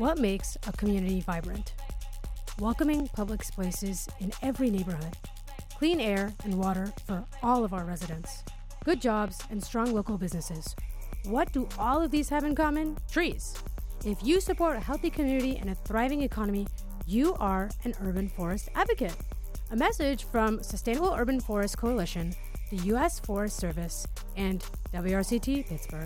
What makes a community vibrant? Welcoming public spaces in every neighborhood, clean air and water for all of our residents, good jobs and strong local businesses. What do all of these have in common? Trees. If you support a healthy community and a thriving economy, you are an urban forest advocate. A message from Sustainable Urban Forest Coalition, the U.S. Forest Service, and WRCT Pittsburgh.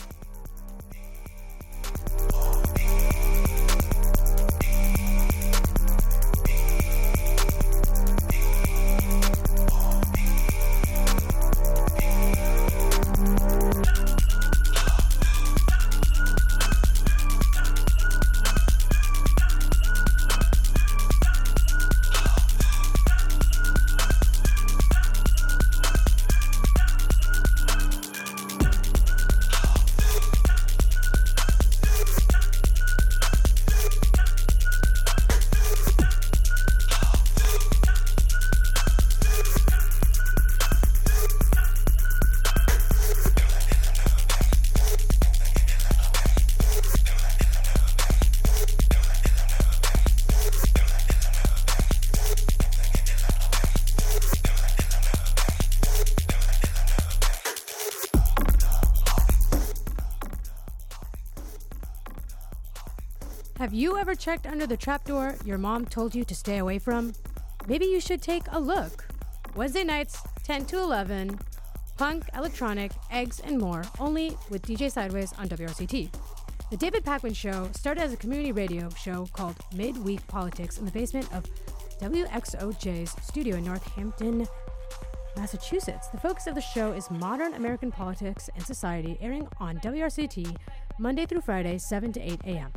Have you ever checked under the trapdoor your mom told you to stay away from? Maybe you should take a look. Wednesday nights, 10 to 11, punk, electronic, eggs, and more, only with DJ Sideways on WRCT. The David Pakman Show started as a community radio show called Midweek Politics in the basement of WXOJ's studio in Northampton, Massachusetts. The focus of the show is modern American politics and society, airing on WRCT Monday through Friday, 7 to 8 a.m.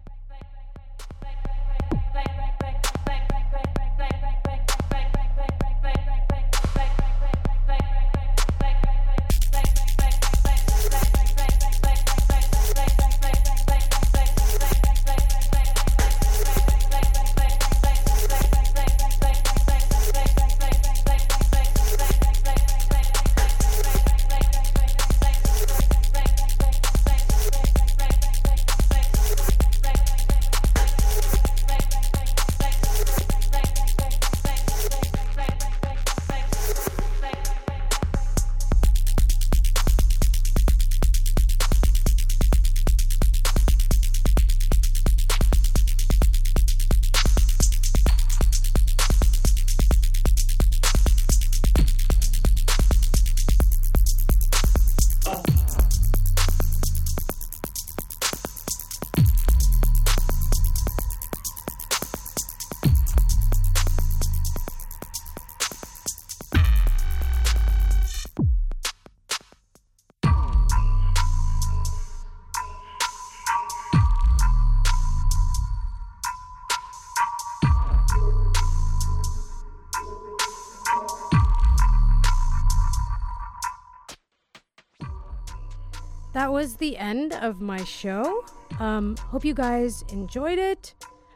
That was the end of my show. Hope you guys enjoyed it.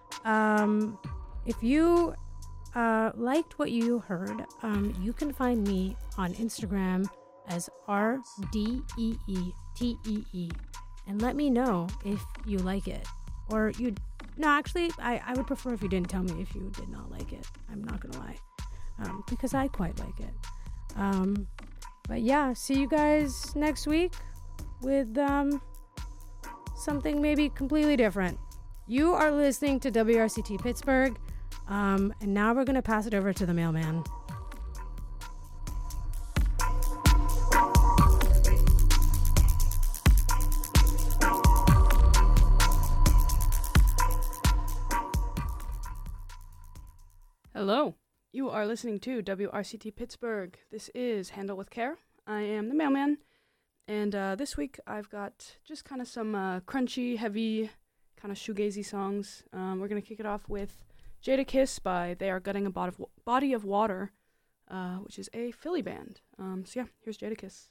If you liked what you heard, you can find me on Instagram as RDEETEE and let me know if you like it. Or I would prefer if you didn't tell me if you did not like it. I'm not gonna lie, because I quite like it. But yeah, see you guys next week with something maybe completely different. You are listening to WRCT Pittsburgh, and now we're going to pass it over to the mailman. Hello, you are listening to WRCT Pittsburgh. This is Handle with Care. I am the mailman. And this week I've got just kind of some crunchy, heavy, kind of shoegazy songs. We're going to kick it off with Jadakiss by They Are Gutting a Body of Water, which is a Philly band. So yeah, here's Jadakiss.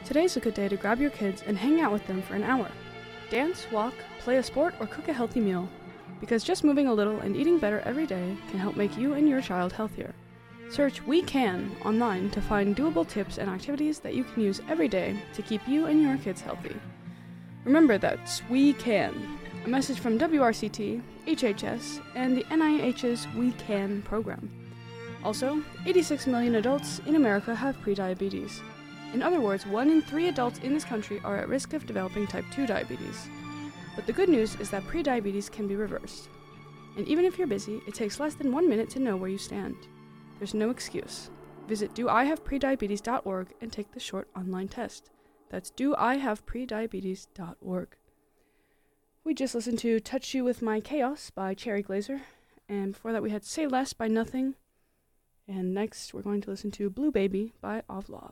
Today's a good day to grab your kids and hang out with them for an hour. Dance, walk, play a sport, or cook a healthy meal. Because just moving a little and eating better every day can help make you and your child healthier. Search We Can online to find doable tips and activities that you can use every day to keep you and your kids healthy. Remember, that's We Can. A message from WRCT, HHS, and the NIH's We Can program. Also, 86 million adults in America have prediabetes. In other words, 1 in 3 adults in this country are at risk of developing type 2 diabetes. But the good news is that prediabetes can be reversed. And even if you're busy, it takes less than 1 minute to know where you stand. There's no excuse. Visit doihaveprediabetes.org and take the short online test. That's doihaveprediabetes.org. We just listened to Touch You With My Chaos by Cherry Glazer, and before that we had Say Less by Nothing, and next we're going to listen to Blue Baby by Ovlov.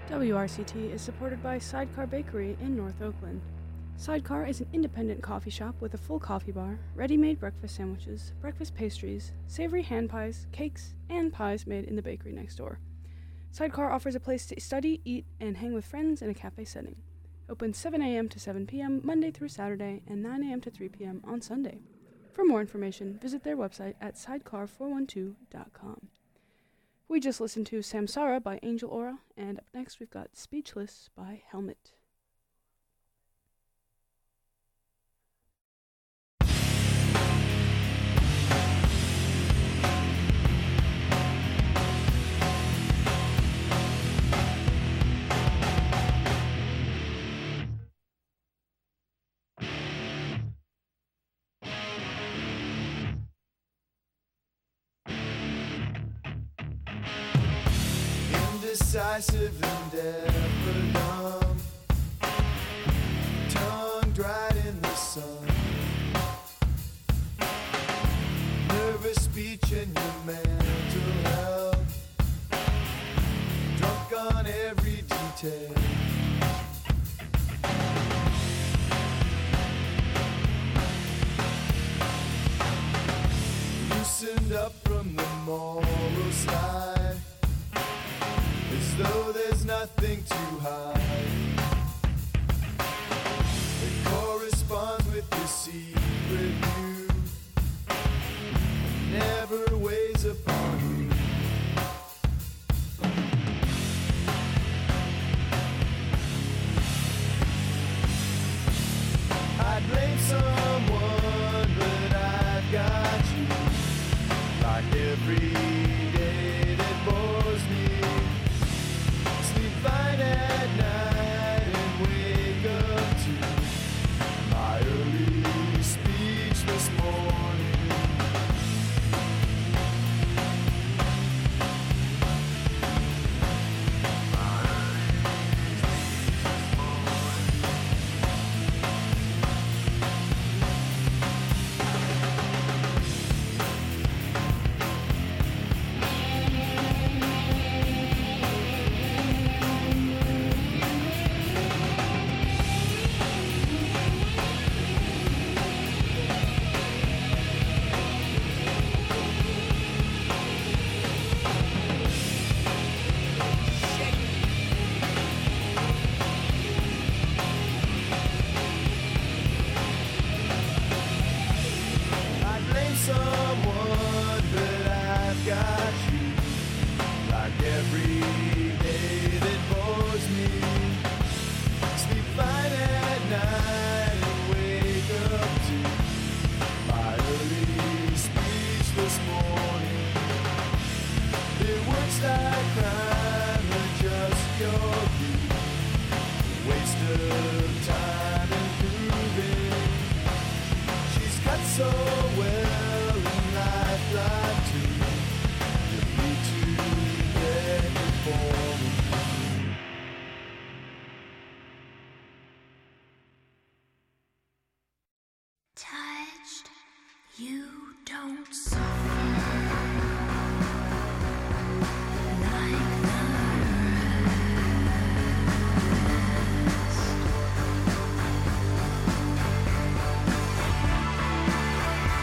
WRCT is supported by Sidecar Bakery in North Oakland. Sidecar is an independent coffee shop with a full coffee bar, ready-made breakfast sandwiches, breakfast pastries, savory hand pies, cakes, and pies made in the bakery next door. Sidecar offers a place to study, eat, and hang with friends in a cafe setting. Open 7 a.m. to 7 p.m. Monday through Saturday and 9 a.m. to 3 p.m. on Sunday. For more information, visit their website at sidecar412.com. We just listened to Samsara by Angel Aura, and up next we've got Speechless by Helmet. Indecisive and ever numb, tongue dried in the sun, nervous speech in your mental health, drunk on every detail. Loosened up from the moral slide, as though there's nothing to hide. It corresponds with your secret view, never weighs upon you. I'd blame someone, but I've got you. Like every day that bores me, sleep fine at night and wake up to my early speechless morning. Touched, you don't suffer like the rest.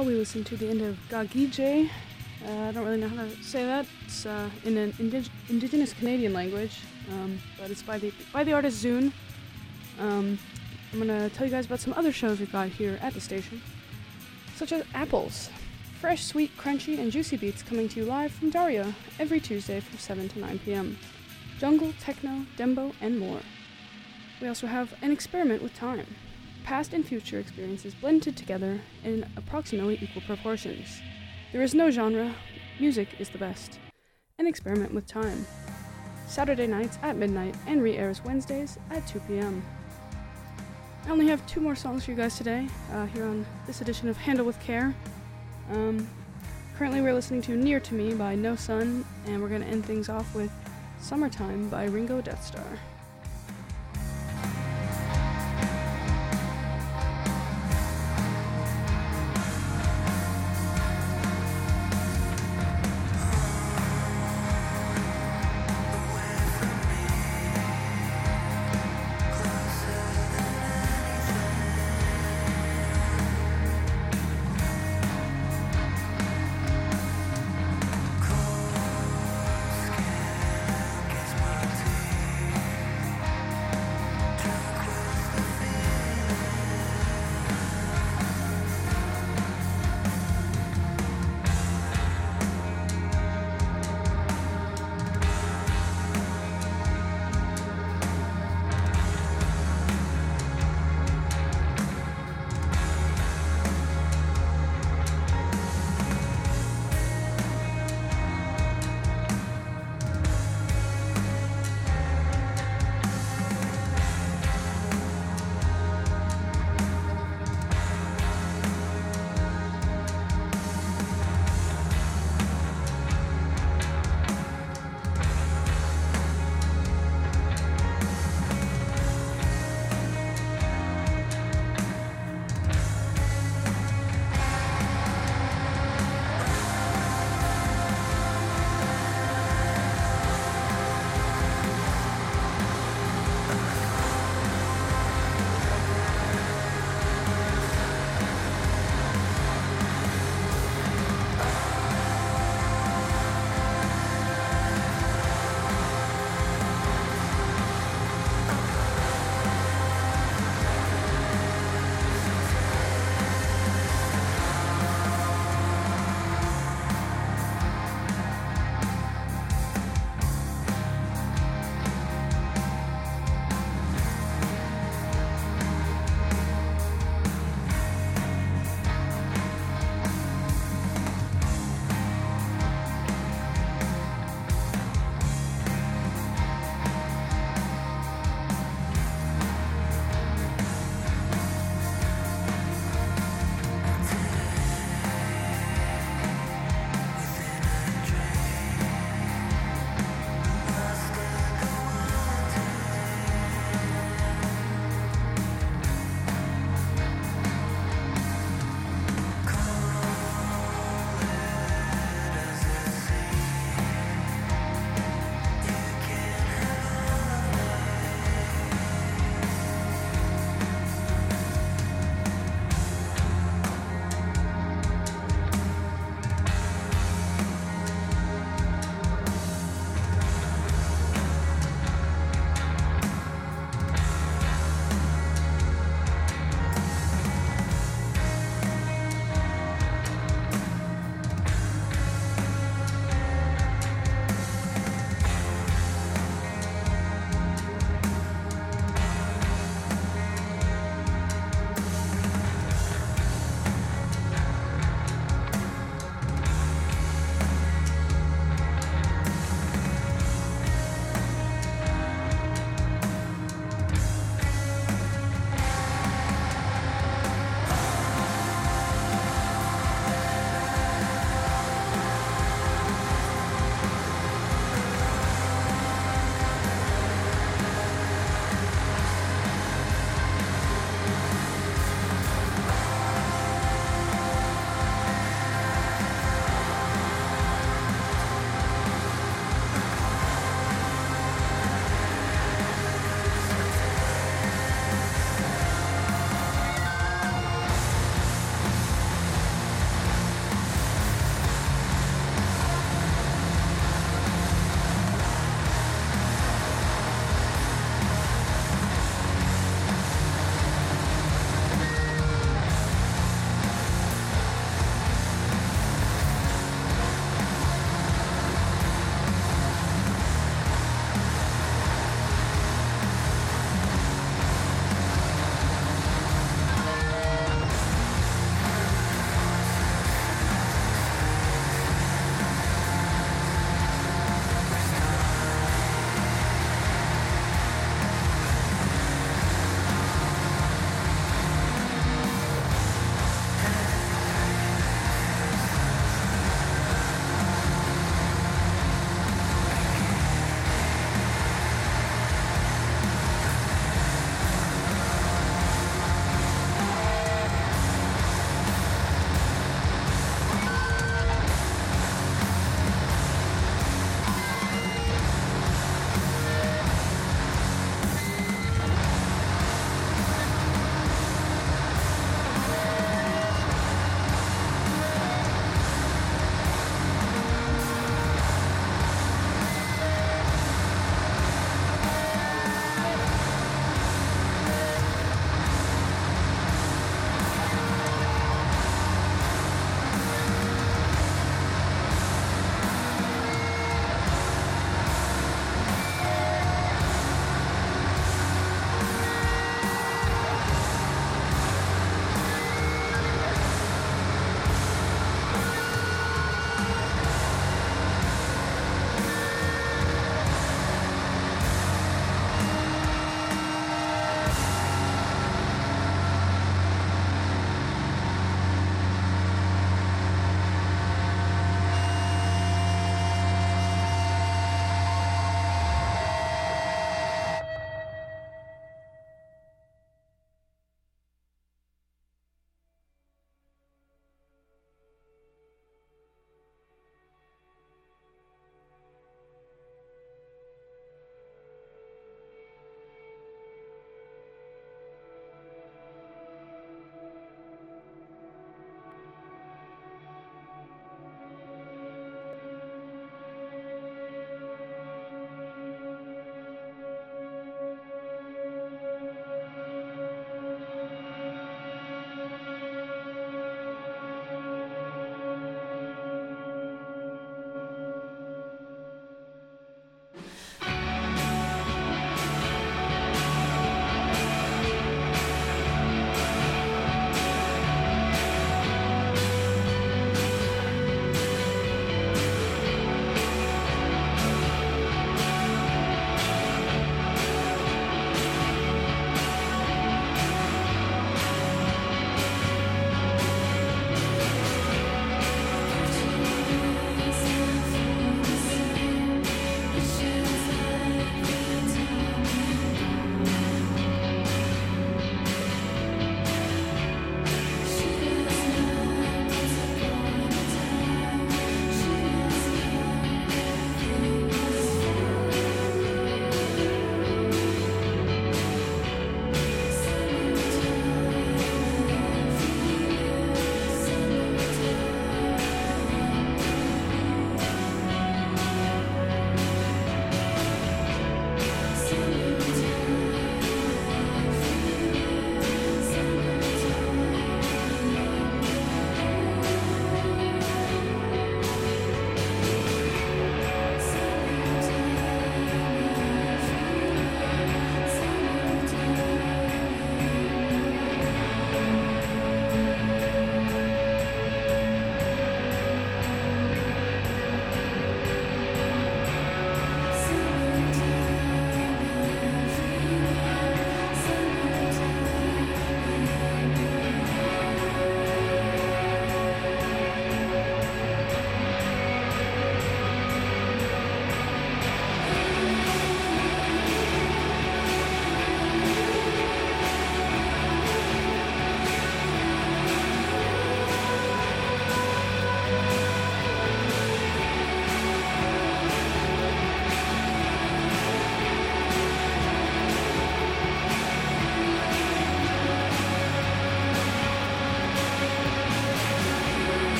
all, we listened to the end of Gagije. I don't really know how to say that. It's in an indigenous Canadian language, but it's by the artist Zune. I'm gonna tell you guys about some other shows we've got here at the station, such as Apples. Fresh, sweet, crunchy, and juicy beats coming to you live from Daria every Tuesday from 7 to 9 p.m. Jungle, techno, dembo, and more. We also have An Experiment with Time. Past and future experiences blended together in approximately equal proportions. There is no genre, music is the best. An Experiment with Time. Saturday nights at midnight and re-airs Wednesdays at 2 p.m. I only have 2 more songs for you guys today, here on this edition of Handle with Care. Currently we're listening to Near to Me by No Sun, and we're going to end things off with Summertime by Ringo Deathstar.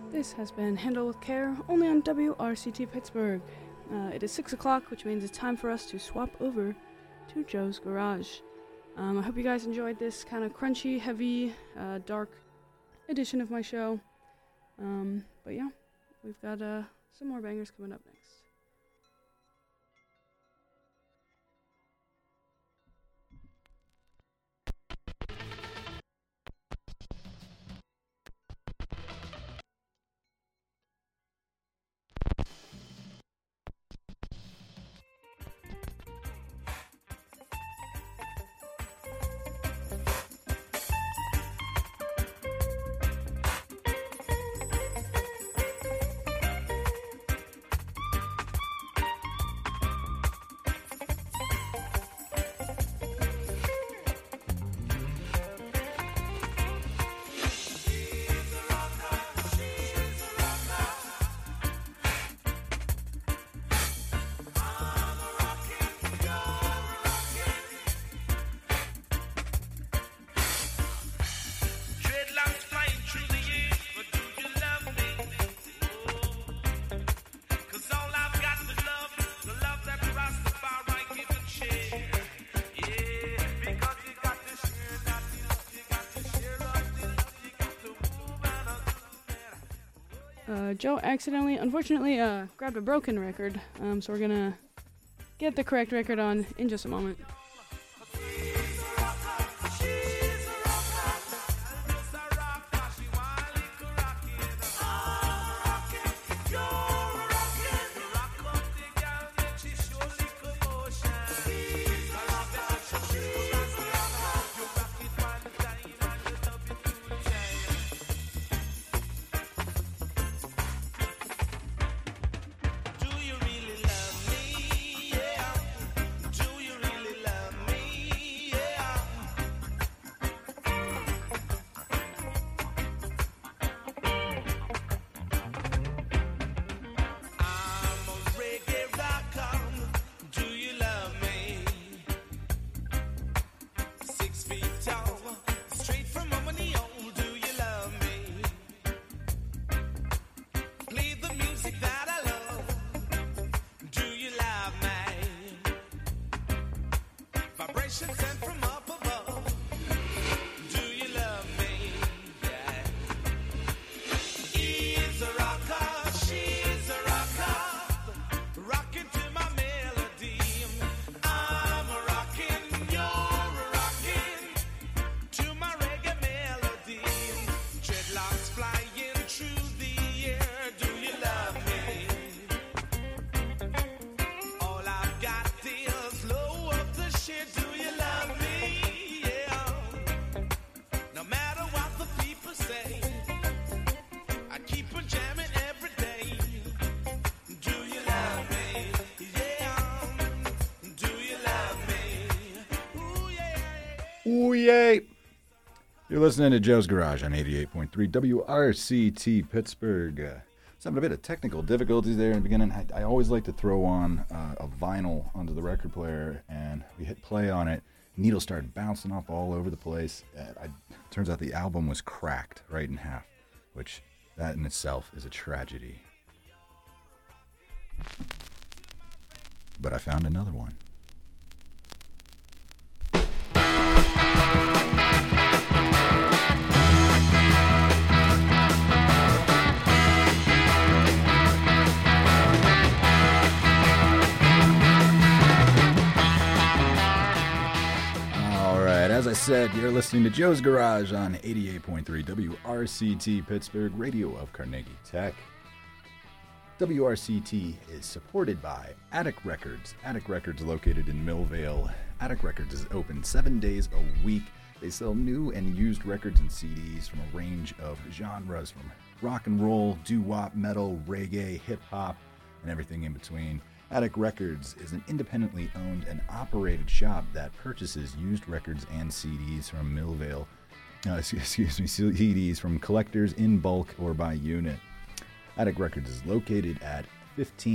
This has been Handle with Care, only on WRCT Pittsburgh. It is 6 o'clock, which means it's time for us to swap over to Joe's Garage. I hope you guys enjoyed this kind of crunchy, heavy, dark edition of my show. But yeah, we've got some more bangers coming up next. Joe unfortunately, grabbed a broken record, so we're gonna get the correct record on in just a moment. Ooh, yay! You're listening to Joe's Garage on 88.3 WRCT Pittsburgh. Having a bit of technical difficulties there in the beginning. I always like to throw on a vinyl onto the record player, and we hit play on it. Needles started bouncing off all over the place. Turns out the album was cracked right in half, which that in itself is a tragedy. But I found another one. As I said, you're listening to Joe's Garage on 88.3 WRCT Pittsburgh, radio of Carnegie Tech. WRCT is supported by Attic Records. Attic Records located in Millvale. Attic Records is open 7 days a week. They sell new and used records and CDs from a range of genres, from rock and roll, doo-wop, metal, reggae, hip-hop, and everything in between. Attic Records is an independently owned and operated shop that purchases used records and CDs from Millvale. CDs from collectors in bulk or by unit. Attic Records is located at 15